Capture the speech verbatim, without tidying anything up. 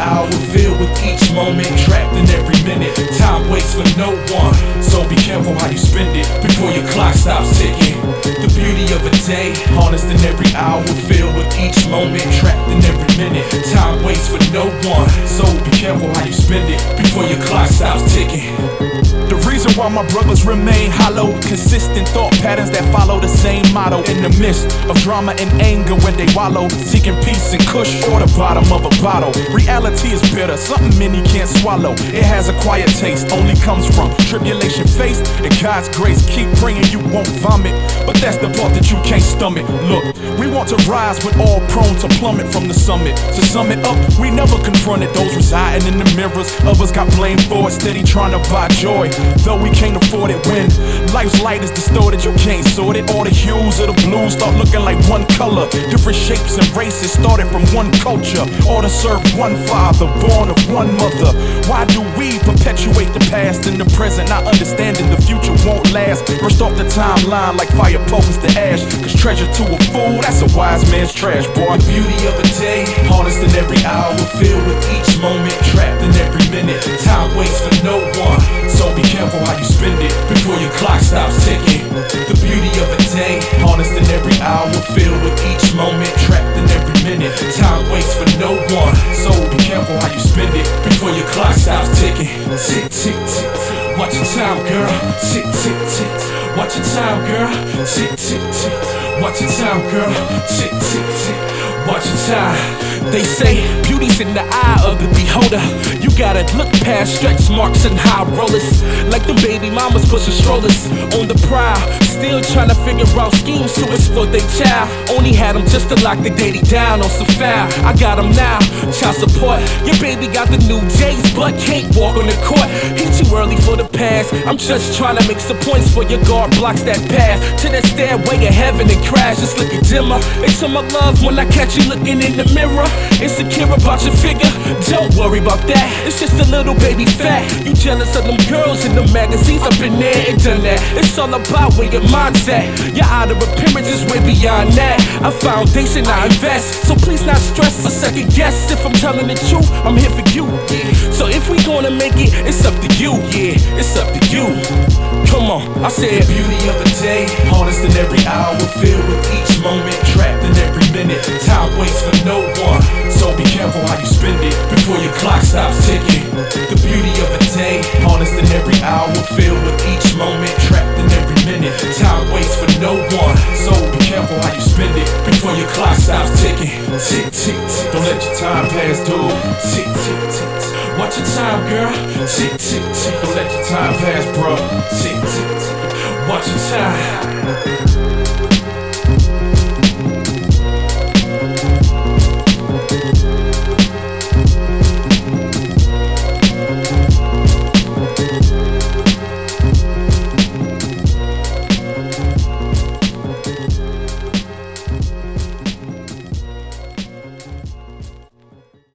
hour, filled with each moment, trapped in every minute. Time waits for no one, so be careful how you spend it before your clock stops ticking. The beauty of a day, harnessed in every hour, filled with each moment, trapped in every minute. Time waits for no one, so be careful how you spend it before your clock stops ticking. The reason why my brothers remain hollow, consistent thought patterns that follow the same motto. In the midst of drama and anger where they wallow, seeking peace and kush or the bottom of a bottle. Reality is bitter, something many can't swallow. It has a quiet taste, only comes from tribulation faced and God's grace. Keep praying you won't vomit, but that's the part that you can't stomach. Look, we want to rise but all prone to plummet from the summit. To sum it up, we never confronted those residing in the mirrors. Others got blamed for it, steady trying to buy joy, though we can't afford it. When life's light is distorted, you can't sort it. All the hues of the blues start looking like one color. Different shapes and races started from one culture, all to serve one father, born of one mother. Why do we perpetuate the past in the present, not understanding the future won't last? Burst off the timeline like fire pokes to ash, cause treasure to a fool, that's a wise man's trash, boy. The beauty of a day, harnessed in every hour, filled with each moment, trapped in every minute. Time waits for no one, so be careful how you spend it before your clock stops ticking. The beauty of a day, harnessed in every hour, filled with each moment, trapped in every minute. Time waits for no one, so be careful how you spend it before your clock stops ticking. Tick, tick, tick, watch your time, girl. Tick, tick, tick, watch your time, girl. Tick, tick, tick, watch your time, girl. Tick, tick, tick, watch your time. They say beauty's in the eye of the beholder. You gotta look past stretch marks and high rollers, like the baby mamas pushing strollers on the prowl, still trying to figure out schemes to exploit their child. Only had them just to lock the daddy down on some foul. I got them now, child support. Your baby got the new J's but can't walk on the court. He too early for the pass. I'm just trying to make some points for your guard blocks that path to that stairway of heaven and crash. It's looking dimmer. It's all my love when I catch you looking in the mirror, insecure about your figure. Don't worry about that, it's just a little baby fat. You jealous of them girls in the magazines, I've been there and done that. It's all about where your mind's at. Your outer appearance is way beyond that. A foundation I invest, so please not stress or second guess. If I'm telling the truth, I'm here for you, yeah. So if we gonna make it, it's up to you, yeah. It's up to you. Come on, I said the beauty of a day, harnessed in every hour, filled with each moment, trapped in every minute. Time waits for no one, so be careful how you spend it before your clock stops ticking. The beauty of a day, harnessed in every hour, filled with each moment, trapped in every minute. Time waits for no one, so be careful how you spend it before your clock stops ticking. Tick, tick, tick, don't let your time pass, dude. Tick, tick, tick, watch your time, girl. Tick, tick, tick, don't let your time pass, bro. Tick, tick, tick, watch your time.